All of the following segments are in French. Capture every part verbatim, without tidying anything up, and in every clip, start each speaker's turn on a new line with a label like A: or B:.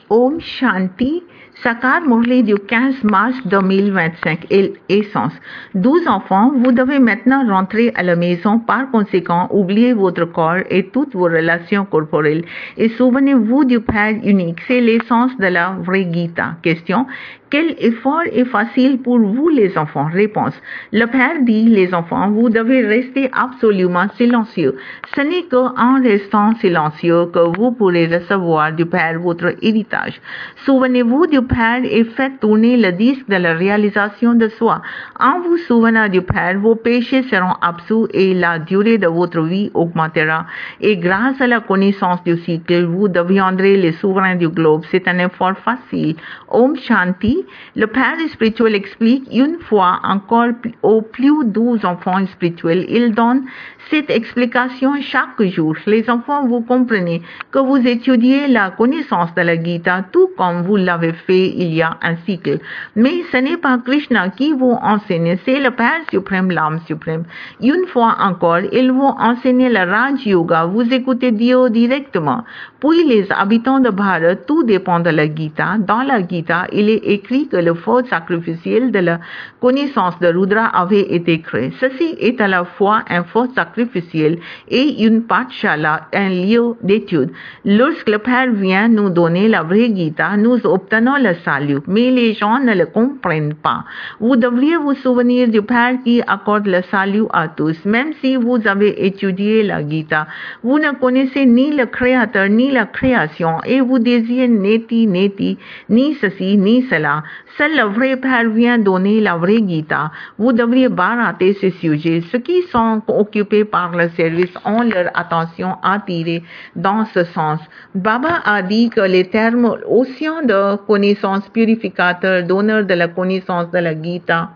A: Om Shanti, Sakar Murli du quinze mars deux mille vingt-cinq, Essence. douze enfants, vous devez maintenant rentrer à la maison. Par conséquent, oubliez votre corps et toutes vos relations corporelles et souvenez-vous du Père unique. C'est l'essence de la vraie Gita. Question. Quel effort est facile pour vous les enfants? Réponse. Le Père dit, les enfants, vous devez rester absolument silencieux. Ce n'est qu'en restant silencieux que vous pourrez recevoir du Père votre héritage. Souvenez-vous du Père et faites tourner le disque de la réalisation de soi. En vous souvenant du Père, vos péchés seront absous et la durée de votre vie augmentera. Et grâce à la connaissance du cycle, vous deviendrez les souverains du globe. C'est un effort facile. Om Shanti. Le Père spirituel explique une fois encore aux plus douze enfants spirituels. Il donne cette explication chaque jour. Les enfants, vous comprenez que vous étudiez la connaissance de la Gita tout comme vous l'avez fait il y a un cycle. Mais ce n'est pas Krishna qui vous enseigne, c'est le Père suprême, l'âme suprême. Une fois encore, il vous enseigne le Raj Yoga. Vous écoutez Dieu directement. Puis les habitants de Bharat, tout dépend de la Gita. Dans la Gita, il est écrit que le feu sacrificiel de la connaissance de Rudra avait été créé. Ceci est à la fois un feu sacrificiel et une pathshala, un lieu d'étude. Lorsque le Père vient nous donner la vraie Gita, nous obtenons le salut, mais les gens ne le comprennent pas. Vous devriez vous souvenir du Père qui accorde le salut à tous. Même si vous avez étudié la Gita, vous ne connaissez ni le Créateur ni la création et vous désirez neti neti, ni ceci ni cela. Seul le vrai Père vient donner la vraie Gita. Vous devriez barater ces sujets. Ceux qui sont occupés par le service ont leur attention attirée dans ce sens. Baba a dit que les termes océan de connaissance, purificateur, donneur de la connaissance de la Gita,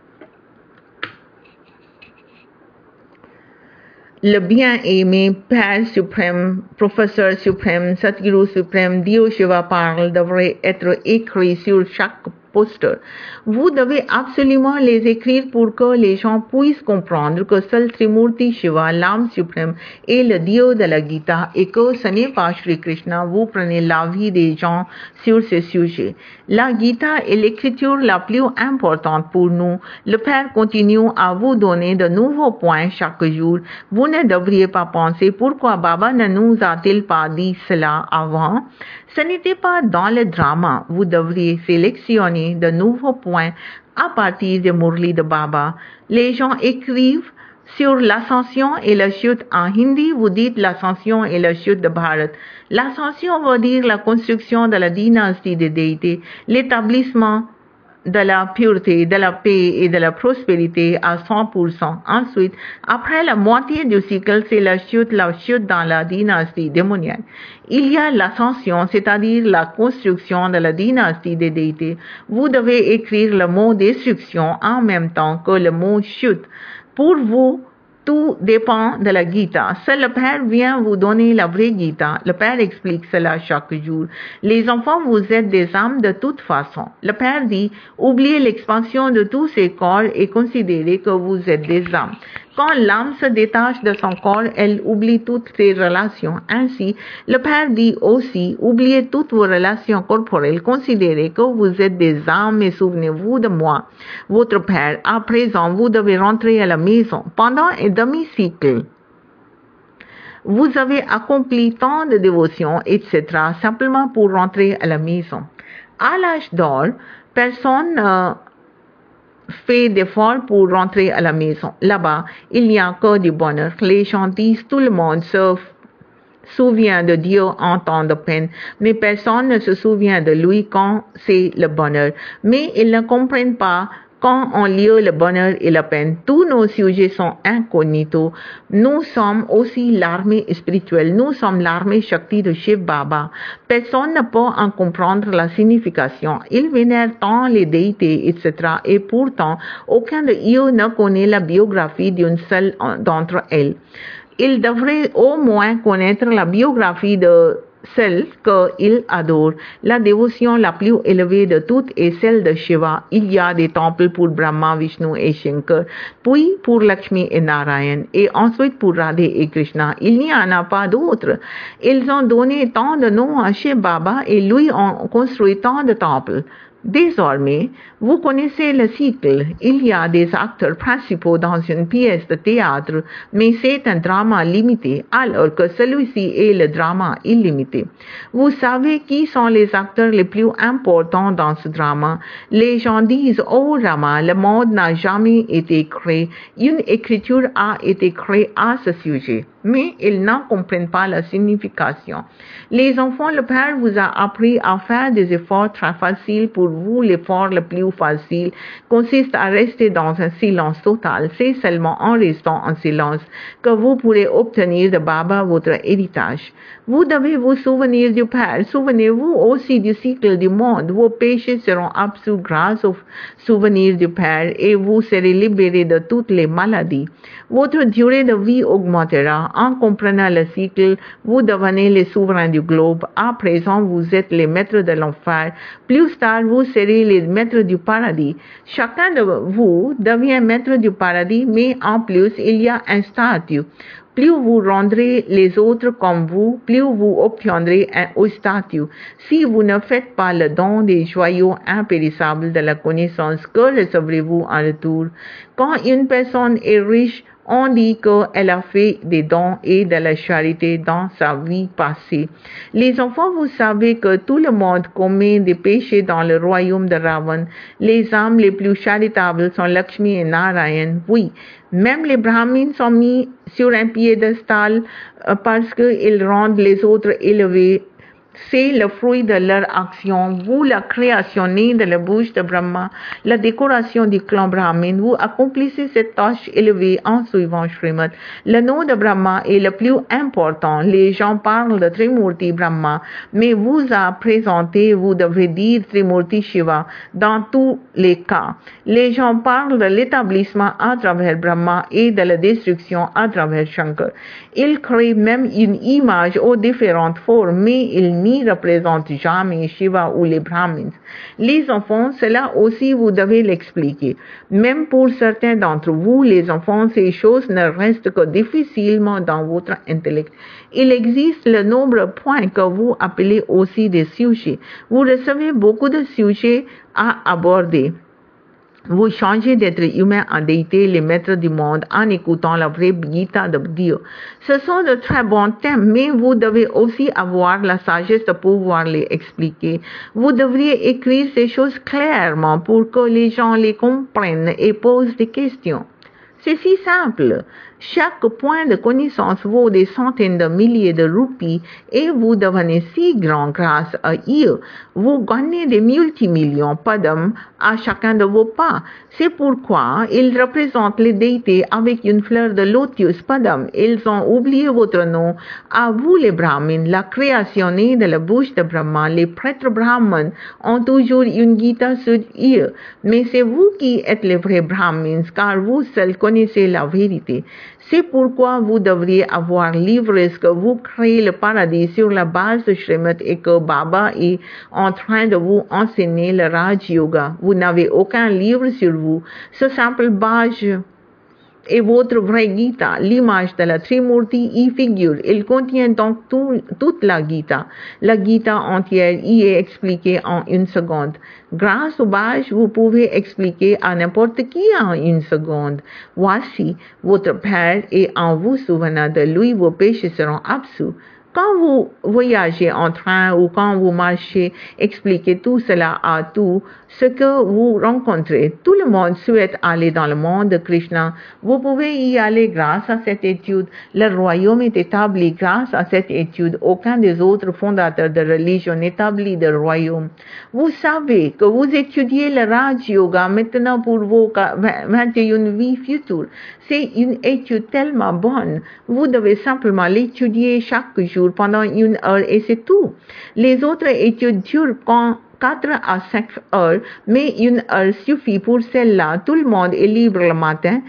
A: le bien-aimé, Père suprême, Professeur suprême, Satguru suprême, Dieu Shiva parle devrait être écrit sur chaque poster. Vous devez absolument les écrire pour que les gens puissent comprendre que seul Trimurti Shiva, l'âme suprême, est le Dieu de la Gita et que ce n'est pas Shri Krishna. Vous prenez l'avis des gens sur ce sujet. La Gita est l'écriture la plus importante pour nous. Le Père continue à vous donner de nouveaux points chaque jour. Vous ne devriez pas penser pourquoi Baba ne nous a-t-il pas dit cela avant. Ce n'était pas dans le drama. Vous devriez sélectionner de nouveaux points à partir des Murli de Baba. Les gens écrivent sur l'ascension et la chute en hindi. Vous dites l'ascension et la chute de Bharat. L'ascension veut dire la construction de la dynastie des déités, l'établissement de la pureté, de la paix et de la prospérité à cent pour cent. Ensuite, après la moitié du cycle, c'est la chute, la chute dans la dynastie démoniaque. Il y a l'ascension, c'est-à-dire la construction de la dynastie des déités. Vous devez écrire le mot destruction en même temps que le mot chute. Pour vous, tout dépend de la Gita. Seul le Père vient vous donner la vraie Gita. Le Père explique cela chaque jour. Les enfants, vous êtes des âmes de toute façon. Le Père dit, oubliez l'expansion de tous ces corps et considérez que vous êtes des âmes. Quand l'âme se détache de son corps, elle oublie toutes ses relations. Ainsi, le Père dit aussi, oubliez toutes vos relations corporelles, considérez que vous êtes des âmes et souvenez-vous de moi, votre Père. À présent, vous devez rentrer à la maison. Pendant un demi-cycle, vous avez accompli tant de dévotions, et cetera, simplement pour rentrer à la maison. À l'âge d'or, personne euh, fait d'efforts pour rentrer à la maison. Là-bas, il n'y a que du bonheur. Les gens disent, tout le monde se souvient de Dieu en temps de peine, mais personne ne se souvient de lui quand c'est le bonheur. Mais ils ne comprennent pas quand on lit le bonheur et la peine. Tous nos sujets sont incognito. Nous sommes aussi l'armée spirituelle. Nous sommes l'armée Shakti de Shiv Baba. Personne ne peut en comprendre la signification. Ils vénèrent tant les déités, et cetera. Et pourtant, aucun de eux ne connaît la biographie d'une seule d'entre elles. Ils devraient au moins connaître la biographie de celle qu'il adore. La dévotion la plus élevée de toutes est celle de Shiva. Il y a des temples pour Brahma, Vishnu et Shankar, puis pour Lakshmi et Narayan, et ensuite pour Radhe et Krishna. Il n'y en a pas d'autres. Ils ont donné tant de noms à Shiv Baba et lui ont construit tant de temples. Désormais, vous connaissez le cycle. Il y a des acteurs principaux dans une pièce de théâtre, mais c'est un drama limité, alors que celui-ci est le drama illimité. Vous savez qui sont les acteurs les plus importants dans ce drama? Les gens disent, oh Rama, le monde n'a jamais été créé. Une écriture a été créée à ce sujet. Mais ils n'en comprennent pas la signification. Les enfants, le Père vous a appris à faire des efforts très faciles. Pour vous, l'effort le plus facile consiste à rester dans un silence total. C'est seulement en restant en silence que vous pourrez obtenir de Baba votre héritage. Vous devez vous souvenir du Père. Souvenez-vous aussi du cycle du monde. Vos péchés seront absous grâce au souvenir du Père et vous serez libérés de toutes les maladies. Votre durée de vie augmentera. En comprenant le cycle, vous devenez les souverains du globe. À présent, vous êtes les maîtres de l'enfer. Plus tard, vous serez les maîtres du paradis. Chacun de vous devient maître du paradis, mais en plus, il y a un statut. Plus vous rendrez les autres comme vous, plus vous obtiendrez un haut statut. Si vous ne faites pas le don des joyaux impérissables de la connaissance, que recevrez-vous en retour? Quand une personne est riche, on dit qu'elle a fait des dons et de la charité dans sa vie passée. Les enfants, vous savez que tout le monde commet des péchés dans le royaume de Ravan. Les âmes les plus charitables sont Lakshmi et Narayan. Oui, même les brahmins sont mis sur un piédestal euh, parce qu'ils rendent les autres élevés. C'est le fruit de leur action. Vous, la création née de la bouche de Brahma, la décoration du clan Brahmin, vous accomplissez cette tâche élevée en suivant Srimad. Le nom de Brahma est le plus important. Les gens parlent de Trimurti Brahma, mais vous a présenté, vous devrez dire Trimurti Shiva dans tous les cas. Les gens parlent de l'établissement à travers Brahma et de la destruction à travers Shankar. Ils créent même une image aux différentes formes, mais ils n'y représentent jamais Shiva ou les Brahmins. Les enfants, cela aussi vous devez l'expliquer. Même pour certains d'entre vous, les enfants, ces choses ne restent que difficilement dans votre intellect. Il existe le nombre de points que vous appelez aussi des sujets. Vous recevez beaucoup de sujets à aborder. Vous changez d'être humain en déité, les maîtres du monde, en écoutant la vraie Gita de Dieu. Ce sont de très bons thèmes, mais vous devez aussi avoir la sagesse de pouvoir les expliquer. Vous devriez écrire ces choses clairement pour que les gens les comprennent et posent des questions. C'est si simple. Chaque point de connaissance vaut des centaines de milliers de roupies et vous devenez si grand grâce à eux. Vous gagnez des multimillions padam à chacun de vos pas. C'est pourquoi ils représentent les déités avec une fleur de lotus padam. Ils ont oublié votre nom. À vous les brahmins, la création née de la bouche de Brahma, les prêtres brahmins ont toujours une Gita sur eux. Mais c'est vous qui êtes les vrais brahmins car vous seuls connaissez la vérité. C'est pourquoi vous devriez avoir livré ce que vous créez le paradis sur la base de Srimad et que Baba est en train de vous enseigner le Raj Yoga. Vous n'avez aucun livre sur vous. Ce simple badge est votre vraie Gita. L'image de la Trimurti y figure. Il contient donc tout, toute la Gita. La Gita entière y est expliquée en une seconde. Grâce au badge, vous pouvez expliquer à n'importe qui en une seconde. Voici votre Père et en vous souvenant de lui, vos péchés seront absous. Quand vous voyagez en train ou quand vous marchez, expliquez tout cela à tout ce que vous rencontrez. Tout le monde souhaite aller dans le monde de Krishna. Vous pouvez y aller grâce à cette étude. Le royaume est établi grâce à cette étude. Aucun des autres fondateurs de religion n'établit de royaume. Vous savez que vous étudiez le Raj Yoga maintenant pour vos vingt et une vies futures. C'est une étude tellement bonne. Vous devez simplement l'étudier chaque jour pendant une heure et c'est tout. Les autres études durent quand quatre à cinq heures, mais une heure suffit pour celle-là. Tout le monde est libre le matin.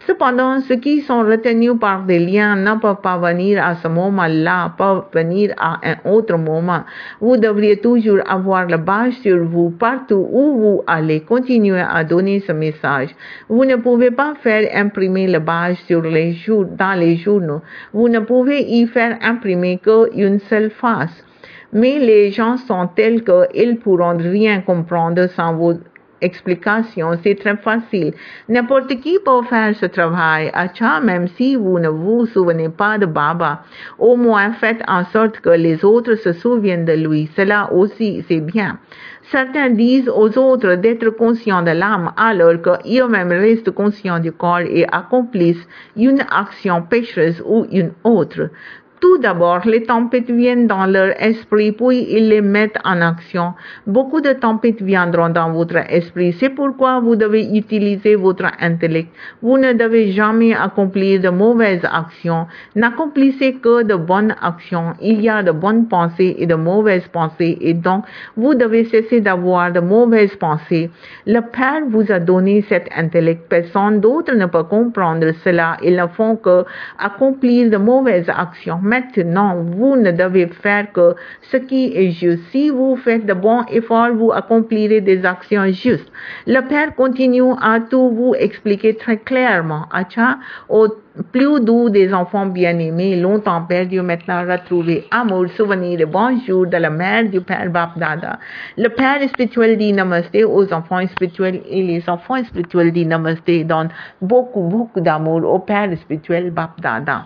A: Cependant, ceux qui sont retenus par des liens ne peuvent pas venir à ce moment-là, peuvent venir à un autre moment. Vous devriez toujours avoir la base sur vous partout où vous allez. Continuer à donner ce message. Vous ne pouvez pas faire imprimer la base sur les jour, dans les journaux. Vous ne pouvez y faire imprimer qu'une seule face. Mais les gens sont tels qu'ils pourront rien comprendre sans vos explications. C'est très facile. N'importe qui peut faire ce travail. Acha, même si vous ne vous souvenez pas de Baba, au moins faites en sorte que les autres se souviennent de lui. Cela aussi, c'est bien. Certains disent aux autres d'être conscients de l'âme alors qu'eux-mêmes restent conscients du corps et accomplissent une action pécheresse ou une autre. Tout d'abord, les tempêtes viennent dans leur esprit, puis ils les mettent en action. Beaucoup de tempêtes viendront dans votre esprit. C'est pourquoi vous devez utiliser votre intellect. Vous ne devez jamais accomplir de mauvaises actions. N'accomplissez que de bonnes actions. Il y a de bonnes pensées et de mauvaises pensées, et donc vous devez cesser d'avoir de mauvaises pensées. Le Père vous a donné cet intellect. Personne d'autre ne peut comprendre cela. Ils ne font que accomplir de mauvaises actions. Maintenant, vous ne devez faire que ce qui est juste. Si vous faites de bons efforts, vous accomplirez des actions justes. Le Père continue à tout vous expliquer très clairement. Acha, au plus doux des enfants bien-aimés, longtemps perdus, maintenant retrouvés. Amour, souvenir et bonjour de la mère du Père Bap Dada. Le Père spirituel dit Namasté aux enfants spirituels et les enfants spirituels disent Namasté, donnent beaucoup, beaucoup d'amour au Père spirituel Bap Dada.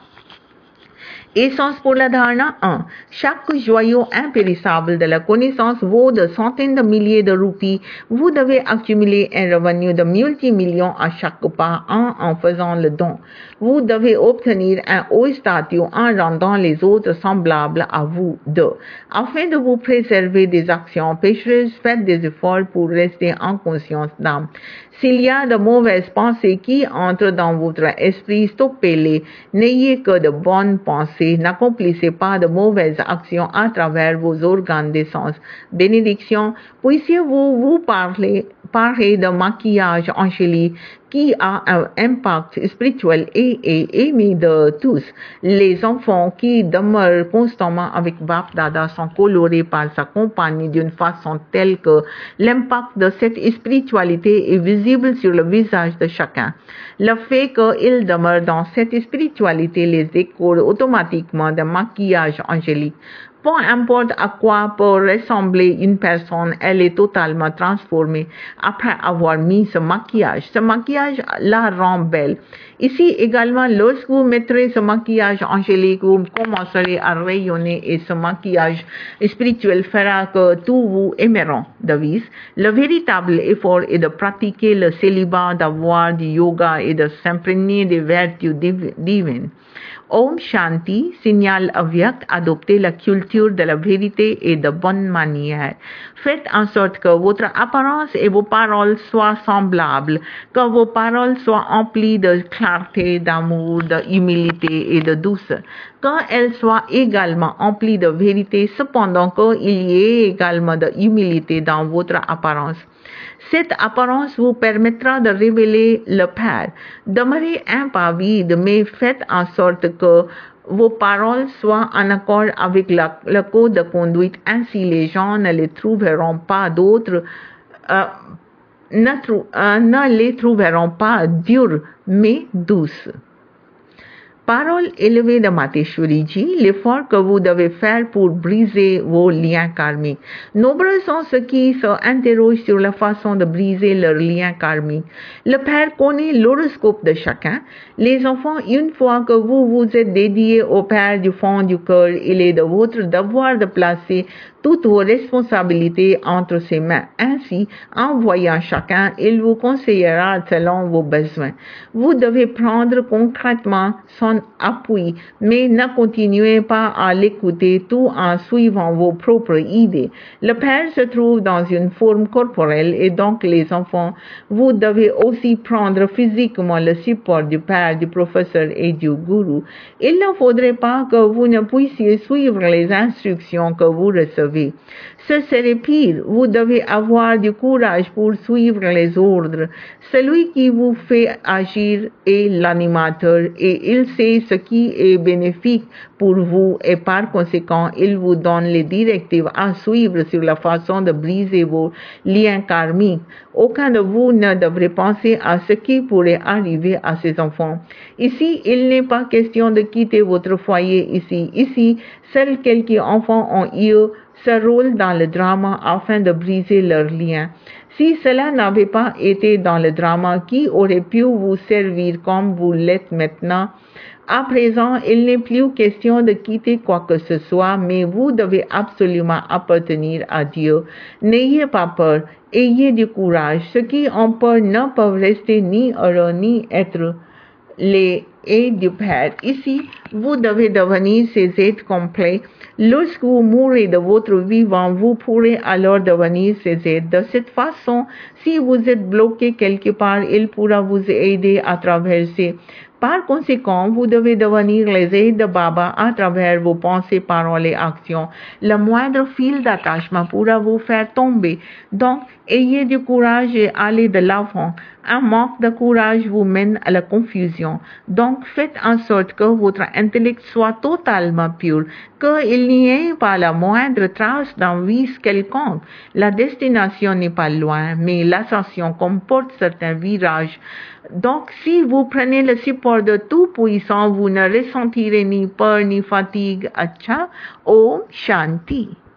A: Essence pour la dharana un. Chaque joyau impérissable de la connaissance vaut de centaines de milliers de roupies. Vous devez accumuler un revenu de multimillions à chaque pas un en faisant le don. Vous devez obtenir un haut statut en rendant les autres semblables à vous. deux. Afin de vous préserver des actions péchereuses, faites des efforts pour rester en conscience d'âme. S'il y a de mauvaises pensées qui entrent dans votre esprit, stoppez-les. N'ayez que de bonnes pensées. N'accomplissez pas de mauvaises actions à travers vos organes des sens. Bénédiction, puissiez-vous vous parler, parler de maquillage angélique qui a un impact spirituel et est aimé de tous. Les enfants qui demeurent constamment avec Bap Dada sont colorés par sa compagnie d'une façon telle que l'impact de cette spiritualité est visible sur le visage de chacun. Le fait qu'ils demeurent dans cette spiritualité les décore automatiquement d'un maquillage angélique. Peu importe à quoi peut ressembler une personne, elle est totalement transformée après avoir mis ce maquillage. Ce maquillage la rend belle. Ici également, lorsque vous mettrez ce maquillage angélique, vous commencerez à rayonner et ce maquillage spirituel fera que tous vous aimeront. Devise. Le véritable effort est de pratiquer le célibat, d'avoir du yoga et de s'imprégner des vertus div- divines. Om Shanti, signal avyak, adoptez la culture de la vérité et de bonne manière. Faites en sorte que votre apparence et vos paroles soient semblables, que vos paroles soient emplies de clarté, d'amour, d'humilité et de douceur, qu'elles soient également emplies de vérité, cependant qu'il y ait également de humilité dans votre apparence. Cette apparence vous permettra de révéler le Père. Demeurez impavide, mais faites en sorte que vos paroles soient en accord avec la, le code de conduite. Ainsi, les gens ne les trouveront pas d'autres, euh, ne, trou, euh, ne les trouveront pas dures, mais douces. Parole élevée de Mateshwari Ji, l'effort que vous devez faire pour briser vos liens karmiques. Nombreux sont ceux qui s'interrogent sur la façon de briser leurs liens karmiques. Le Père connaît l'horoscope de chacun. Les enfants, une fois que vous vous êtes dédiés au Père du fond du cœur, il est de votre devoir de placer toutes vos responsabilités entre ses mains. Ainsi, en voyant chacun, il vous conseillera selon vos besoins. Vous devez prendre concrètement son appui, mais ne continuez pas à l'écouter tout en suivant vos propres idées. Le Père se trouve dans une forme corporelle et donc les enfants, vous devez aussi prendre physiquement le support du Père, du professeur et du gourou. Il ne faudrait pas que vous ne puissiez suivre les instructions que vous recevez. devez. Ce serait pire, vous devez avoir du courage pour suivre les ordres. Celui qui vous fait agir est l'animateur et il sait ce qui est bénéfique pour vous et par conséquent, il vous donne les directives à suivre sur la façon de briser vos liens karmiques. Aucun de vous ne devrait penser à ce qui pourrait arriver à ses enfants. Ici, il n'est pas question de quitter votre foyer ici. Ici, seuls quelques enfants ont eu ce rôle dans le drama afin de briser leurs liens. Si cela n'avait pas été dans le drama, qui aurait pu vous servir comme vous l'êtes maintenant? À présent, il n'est plus question de quitter quoi que ce soit, mais vous devez absolument appartenir à Dieu. N'ayez pas peur, ayez du courage. Ceux qui ont peur ne peuvent rester ni heureux ni être les et du Père. Ici, vous devez devenir ces êtres complets. Lorsque vous mourrez de votre vivant, vous pourrez alors devenir ces êtres. De cette façon, si vous êtes bloqué quelque part, il pourra vous aider à traverser. Par conséquent, vous devez devenir les aides de Baba à travers vos pensées, paroles et actions. Le moindre fil d'attachement pourra vous faire tomber. Donc, ayez du courage et allez de l'avant. Un manque de courage vous mène à la confusion. Donc, faites en sorte que votre intellect soit totalement pur, qu'il n'y ait pas la moindre trace d'un vice quelconque. La destination n'est pas loin, mais l'ascension comporte certains virages. Donc, si vous prenez le support de Tout-Puissant, vous ne ressentirez ni peur ni fatigue. Acha, Om Shanti.